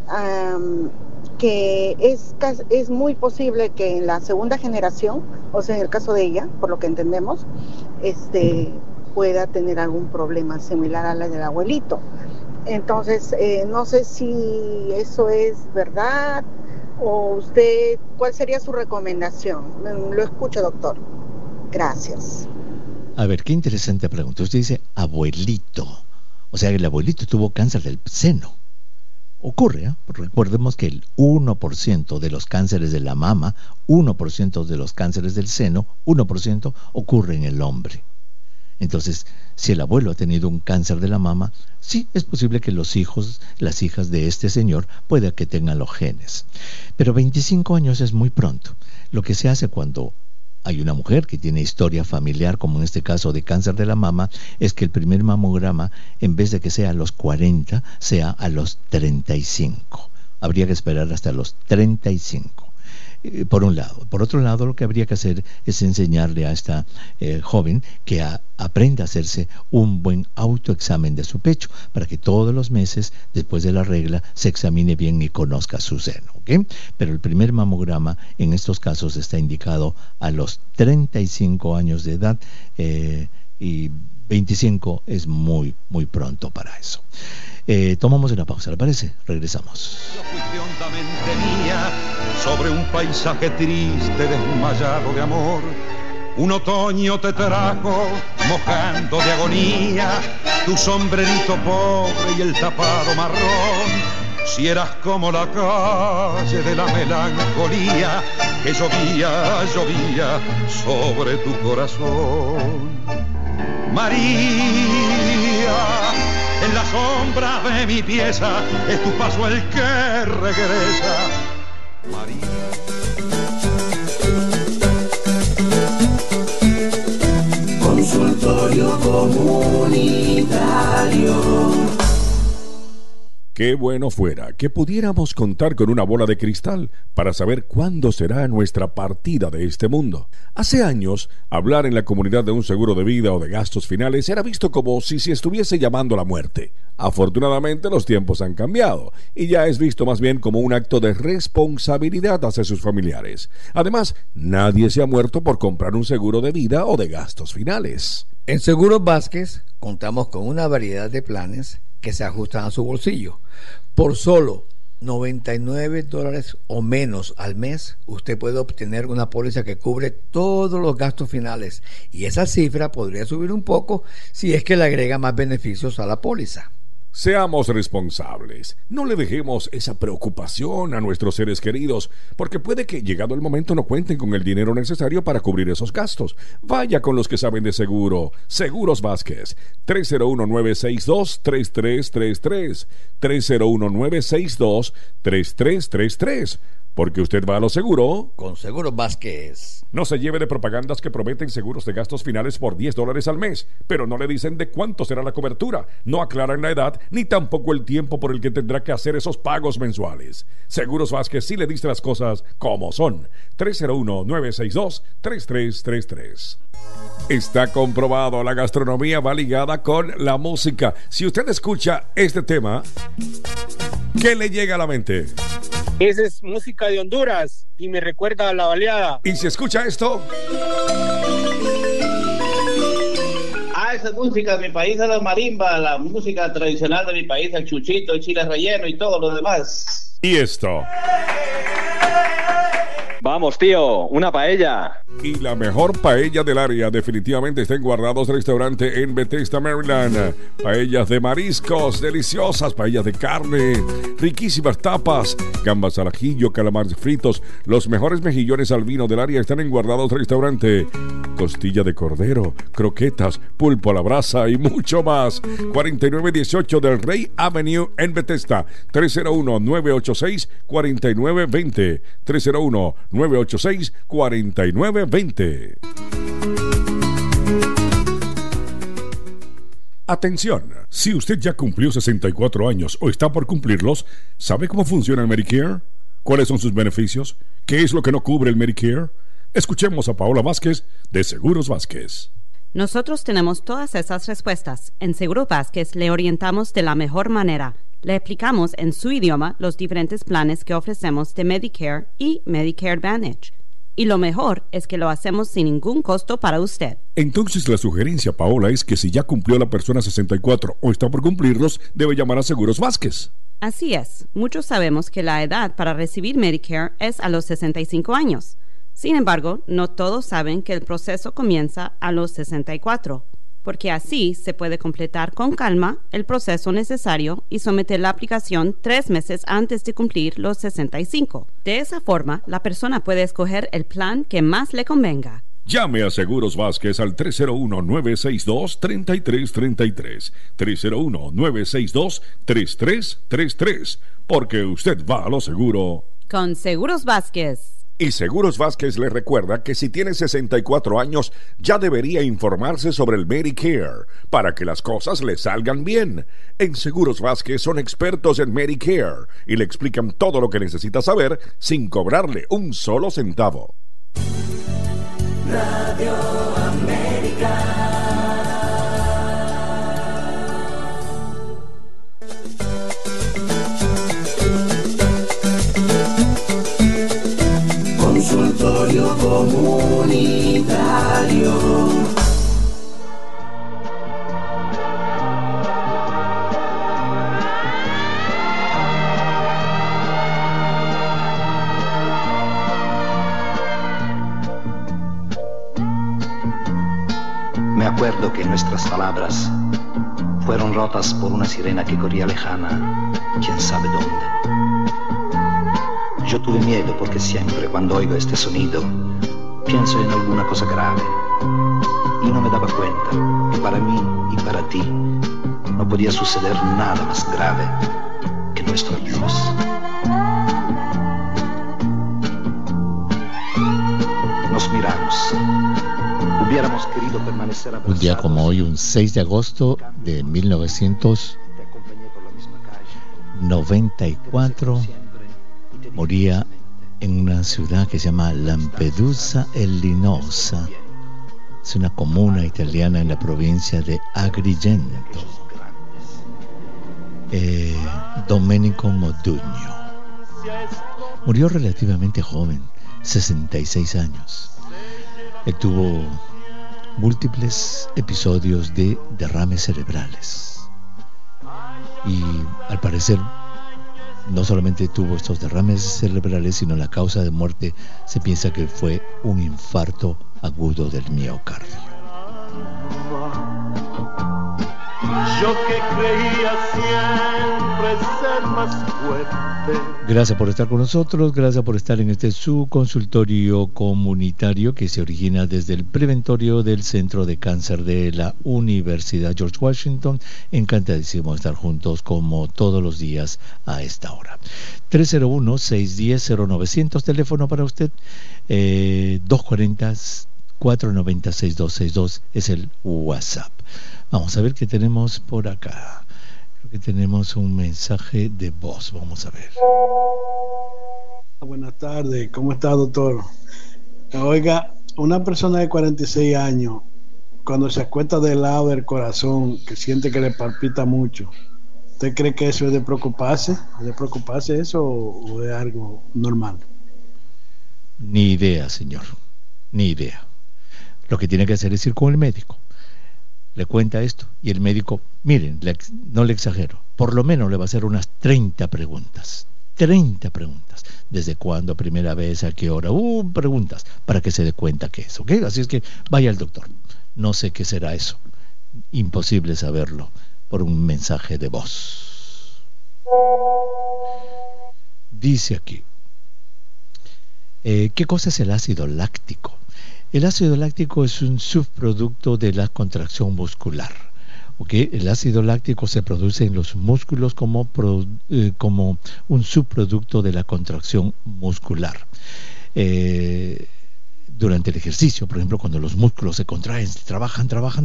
que es muy posible que en la segunda generación, o sea, en el caso de ella, por lo que entendemos, pueda tener algún problema similar a la del abuelito. Entonces, no sé si eso es verdad o usted, ¿cuál sería su recomendación? Lo escucho, doctor. Gracias. A ver, qué interesante pregunta. Usted dice abuelito, o sea, el abuelito tuvo cáncer del seno. Ocurre, ¿eh? Recordemos que el 1% de los cánceres de la mama, 1% de los cánceres del seno, 1% ocurre en el hombre. Entonces, si el abuelo ha tenido un cáncer de la mama, sí, es posible que los hijos, las hijas de este señor, pueda que tengan los genes. Pero 25 años es muy pronto. Lo que se hace cuando hay una mujer que tiene historia familiar, como en este caso de cáncer de la mama, es que el primer mamograma, en vez de que sea a los 40, sea a los 35. Habría que esperar hasta los 35. Por un lado. Por otro lado, lo que habría que hacer es enseñarle a esta joven que aprenda a hacerse un buen autoexamen de su pecho, para que todos los meses, después de la regla, se examine bien y conozca su seno, ¿ok? Pero el primer mamograma en estos casos está indicado a los 35 años de edad, y 25 es muy, muy pronto para eso. Tomamos una pausa, ¿le parece? Regresamos. Yo fui de hondamente mía sobre un paisaje triste desmayado de amor. Un otoño te trajo mojando de agonía tu sombrerito pobre y el tapado marrón. Si eras como la calle de la melancolía que llovía, llovía sobre tu corazón. María, en la sombra de mi pieza es tu paso el que regresa. María. Consultorio comunitario. Qué bueno fuera que pudiéramos contar con una bola de cristal para saber cuándo será nuestra partida de este mundo. Hace años, hablar en la comunidad de un seguro de vida o de gastos finales era visto como si se estuviese llamando a la muerte. Afortunadamente, los tiempos han cambiado y ya es visto más bien como un acto de responsabilidad hacia sus familiares. Además, nadie se ha muerto por comprar un seguro de vida o de gastos finales. En Seguros Vázquez contamos con una variedad de planes que se ajustan a su bolsillo. Por solo $99 o menos al mes, usted puede obtener una póliza que cubre todos los gastos finales, y esa cifra podría subir un poco si es que le agrega más beneficios a la póliza. Seamos responsables, no le dejemos esa preocupación a nuestros seres queridos, porque puede que llegado el momento no cuenten con el dinero necesario para cubrir esos gastos. Vaya con los que saben de seguro. Seguros Vázquez, 301-962-3333, 301-962-3333. Porque usted va a lo seguro con Seguros Vázquez. No se lleve de propagandas que prometen seguros de gastos finales por $10 al mes, pero no le dicen de cuánto será la cobertura, no aclaran la edad, ni tampoco el tiempo por el que tendrá que hacer esos pagos mensuales. Seguros Vázquez sí le dice las cosas como son. 301-962-3333. Está comprobado, la gastronomía va ligada con la música. Si usted escucha este tema, ¿qué le llega a la mente? Esa es música de Honduras y me recuerda a la baleada. ¿Y si escucha esto? Esa es música de mi país, es la marimba, la música tradicional de mi país, el chuchito, el chile relleno y todo lo demás. ¿Y esto? Vamos, tío, una paella. Y la mejor paella del área definitivamente está en Guardados Restaurante en Bethesda, Maryland. Paellas de mariscos, deliciosas, paellas de carne, riquísimas tapas, gambas al ajillo, calamares fritos. Los mejores mejillones al vino del área están en Guardados Restaurante. Costilla de cordero, croquetas, pulpo a la brasa y mucho más. 4918 del Rey Avenue en Bethesda. 301-986-4920. 301-986-4920. Atención, si usted ya cumplió 64 años o está por cumplirlos, ¿sabe cómo funciona el Medicare? ¿Cuáles son sus beneficios? ¿Qué es lo que no cubre el Medicare? Escuchemos a Paola Vázquez de Seguros Vázquez. Nosotros tenemos todas esas respuestas. En Seguros Vázquez le orientamos de la mejor manera. Le explicamos en su idioma los diferentes planes que ofrecemos de Medicare y Medicare Advantage. Y lo mejor es que lo hacemos sin ningún costo para usted. Entonces la sugerencia, Paola, es que si ya cumplió la persona 64 o está por cumplirlos, debe llamar a Seguros Vázquez. Así es. Muchos sabemos que la edad para recibir Medicare es a los 65 años. Sin embargo, no todos saben que el proceso comienza a los 64. Porque así se puede completar con calma el proceso necesario y someter la aplicación 3 meses antes de cumplir los 65. De esa forma, la persona puede escoger el plan que más le convenga. Llame a Seguros Vázquez al 301-962-3333. 301-962-3333. Porque usted va a lo seguro. Con Seguros Vázquez. Y Seguros Vázquez le recuerda que si tiene 64 años ya debería informarse sobre el Medicare para que las cosas le salgan bien. En Seguros Vázquez son expertos en Medicare y le explican todo lo que necesita saber sin cobrarle un solo centavo. Radio América. Consultorio comunitario. Me acuerdo que nuestras palabras fueron rotas por una sirena que corría lejana, quién sabe dónde. Yo tuve miedo porque siempre cuando oigo este sonido pienso en alguna cosa grave y no me daba cuenta que para mí y para ti no podía suceder nada más grave que nuestro adiós. Nos miramos. Hubiéramos querido permanecer abrazados. Un día como hoy, un 6 de agosto de 1994, moría en una ciudad que se llama Lampedusa e Linosa. Es una comuna italiana en la provincia de Agrigento. Domenico Modugno. Murió relativamente joven, 66 años. Él tuvo múltiples episodios de derrames cerebrales y al parecer no solamente tuvo estos derrames cerebrales, sino la causa de muerte se piensa que fue un infarto agudo del miocardio. Yo que creía siempre ser más fuerte. Gracias por estar con nosotros, gracias por estar en este su consultorio comunitario que se origina desde el preventorio del Centro de Cáncer de la Universidad George Washington. Encantadísimo estar juntos como todos los días a esta hora. 301-610-0900, teléfono para usted, 240-490-6262 es el WhatsApp. Vamos a ver qué tenemos por acá. Creo que tenemos un mensaje de voz. Vamos a ver. Buenas tardes. ¿Cómo está, doctor? Oiga, una persona de 46 años, cuando se acuesta del lado del corazón, que siente que le palpita mucho, ¿usted cree que eso es de preocuparse? ¿Es de preocuparse eso o es algo normal? Ni idea, señor. Ni idea. Lo que tiene que hacer es ir con el médico. Le cuenta esto y el médico, miren, no le exagero, por lo menos le va a hacer unas 30 preguntas. 30 preguntas. ¿Desde cuándo? ¿Primera vez? ¿A qué hora? Preguntas para que se dé cuenta que es, ¿ok? Así es que vaya al doctor. No sé qué será eso. Imposible saberlo por un mensaje de voz. Dice aquí, ¿qué cosa es el ácido láctico? El ácido láctico es un subproducto de la contracción muscular. ¿Okay? El ácido láctico se produce en los músculos como un subproducto de la contracción muscular. Durante el ejercicio, por ejemplo, cuando los músculos se contraen, trabajan,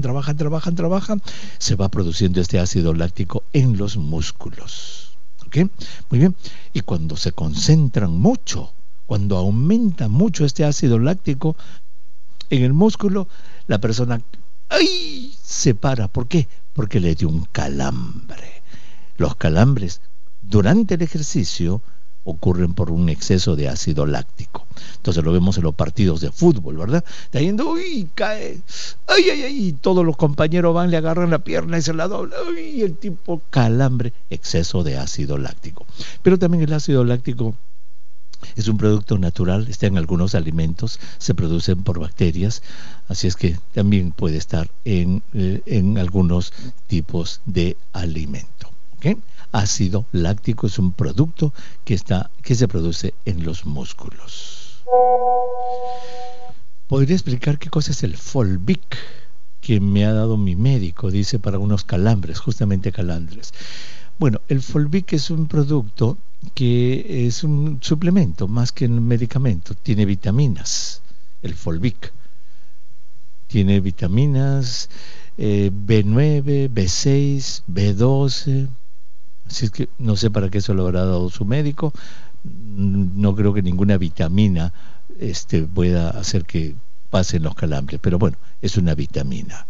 se va produciendo este ácido láctico en los músculos. ¿Okay? Muy bien. Y cuando se concentran mucho, cuando aumenta mucho este ácido láctico en el músculo, la persona se para. ¿Por qué? Porque le dio un calambre. Los calambres durante el ejercicio ocurren por un exceso de ácido láctico. Entonces lo vemos en los partidos de fútbol, ¿verdad? Está yendo, cae, y todos los compañeros van, le agarran la pierna y se la doblan, y el tipo calambre, exceso de ácido láctico. Pero también el ácido láctico es un producto natural, está en algunos alimentos, se producen por bacterias, así es que también puede estar en algunos tipos de alimento. ¿Okay? Ácido láctico es un producto que se produce en los músculos. ¿Podría explicar qué cosa es el Folvic que me ha dado mi médico? Dice, para unos calambres, justamente calambres. Bueno, el Folvic es un producto que es un suplemento más que un medicamento. Tiene vitaminas, el Folvic. Tiene vitaminas B9, B6, B12. Así es que no sé para qué eso lo habrá dado su médico. No creo que ninguna vitamina pueda hacer que pasen los calambres, pero bueno, es una vitamina.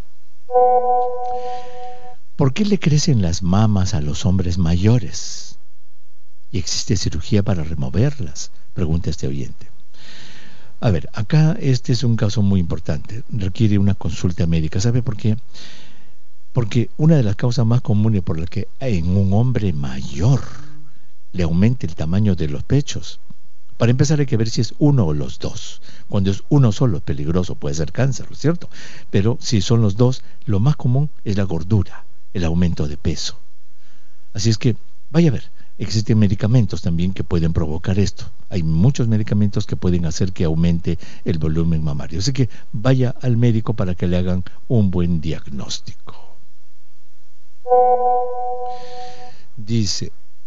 ¿Por qué le crecen las mamas a los hombres mayores? ¿Y existe cirugía para removerlas? Pregunta este oyente. A ver, acá este es un caso muy importante, requiere una consulta médica. ¿Sabe por qué? Porque una de las causas más comunes por las que en un hombre mayor le aumenta el tamaño de los pechos, para empezar hay que ver si es uno o los dos. Cuando es uno solo es peligroso, puede ser cáncer, ¿cierto? Pero si son los dos, lo más común es la gordura, el aumento de peso. Así es que, vaya a ver, existen medicamentos también que pueden provocar esto. Hay muchos medicamentos que pueden hacer que aumente el volumen mamario. Así que vaya al médico para que le hagan un buen diagnóstico. Dice,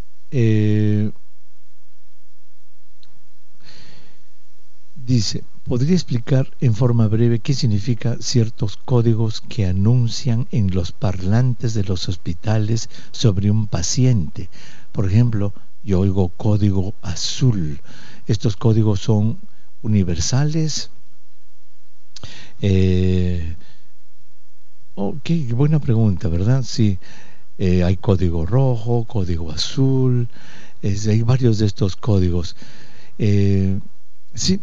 ¿podría explicar en forma breve qué significa ciertos códigos que anuncian en los parlantes de los hospitales sobre un paciente? Por ejemplo, yo oigo código azul. Estos códigos son universales. Qué buena pregunta, ¿verdad? Sí, hay código rojo, código azul, hay varios de estos códigos. Sí,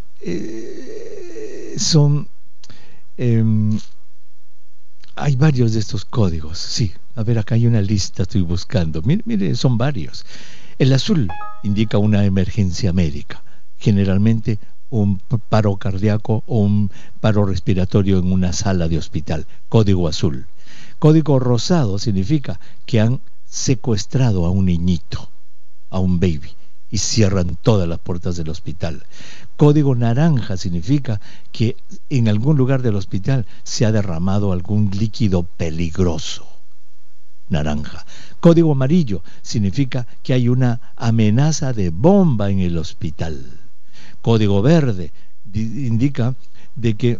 hay varios de estos códigos, sí. A ver, acá hay una lista, estoy buscando. Mire, son varios. El azul indica una emergencia médica, generalmente un paro cardíaco o un paro respiratorio en una sala de hospital, código azul. Código rosado significa que han secuestrado a un niñito, a un baby, y cierran todas las puertas del hospital. Código naranja significa que en algún lugar del hospital se ha derramado algún líquido peligroso. Naranja. Código amarillo significa que hay una amenaza de bomba en el hospital. Código verde indica de que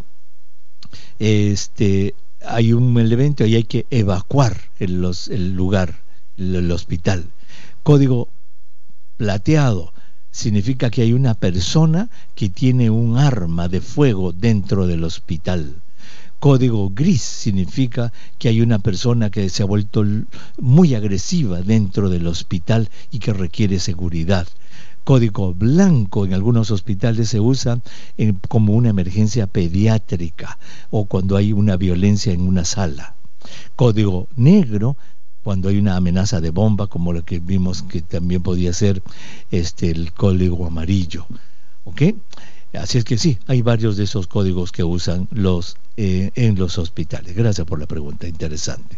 hay un evento y hay que evacuar el lugar, el hospital. Código plateado significa que hay una persona que tiene un arma de fuego dentro del hospital. Código gris significa que hay una persona que se ha vuelto muy agresiva dentro del hospital y que requiere seguridad. Código blanco en algunos hospitales se usa como una emergencia pediátrica o cuando hay una violencia en una sala. Código negro cuando hay una amenaza de bomba, como lo que vimos que también podía ser el código amarillo. ¿Ok? Así es que sí, hay varios de esos códigos que usan en los hospitales. Gracias por la pregunta, interesante.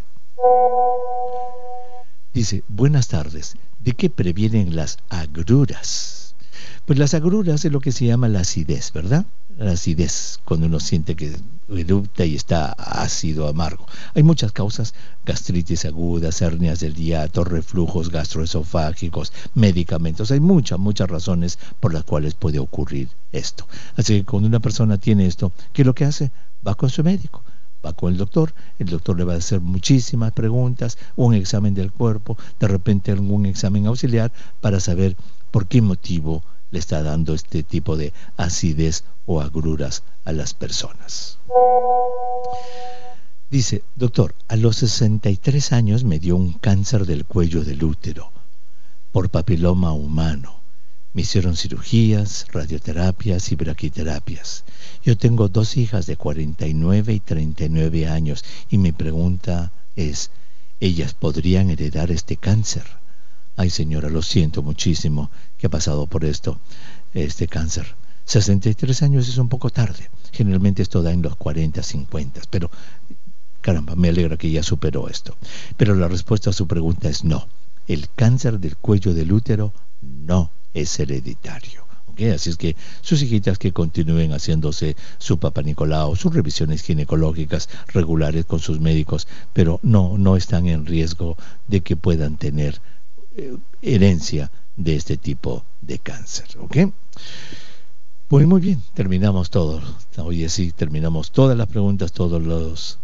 Dice, buenas tardes, ¿de qué previenen las agruras? Pues las agruras es lo que se llama la acidez, ¿verdad? La acidez, cuando uno siente que erupta y está ácido, amargo. Hay muchas causas: gastritis agudas, hernias del hiato, reflujos gastroesofágicos, medicamentos. Hay muchas razones por las cuales puede ocurrir esto. Así que cuando una persona tiene esto, ¿qué es lo que hace? Va con su médico, va con el doctor le va a hacer muchísimas preguntas, un examen del cuerpo, de repente algún examen auxiliar para saber por qué motivo le está dando este tipo de acidez o agruras a las personas. Dice, doctor, a los 63 años me dio un cáncer del cuello del útero por papiloma humano. Me hicieron cirugías, radioterapias y braquiterapias. Yo tengo 2 hijas de 49 y 39 años y mi pregunta es, ¿ellas podrían heredar este cáncer? Ay, señora, lo siento muchísimo que ha pasado por este cáncer. 63 años es un poco tarde. Generalmente esto da en los 40, 50, pero caramba, me alegra que ya superó esto. Pero la respuesta a su pregunta es no. El cáncer del cuello del útero no es hereditario. ¿ok? Así es que sus hijitas que continúen haciéndose su Papá Nicolau, sus revisiones ginecológicas regulares con sus médicos, pero no están en riesgo de que puedan tener herencia de este tipo de cáncer, ¿ok? Pues muy bien, terminamos todo. Oye, sí, terminamos todas las preguntas, todos los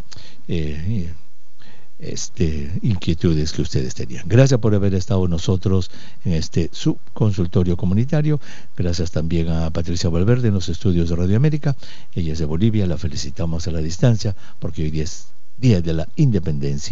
inquietudes que ustedes tenían. Gracias por haber estado nosotros en este subconsultorio comunitario. Gracias también a Patricia Valverde en los estudios de Radio América. Ella es de Bolivia, la felicitamos a la distancia porque hoy es Día de la Independencia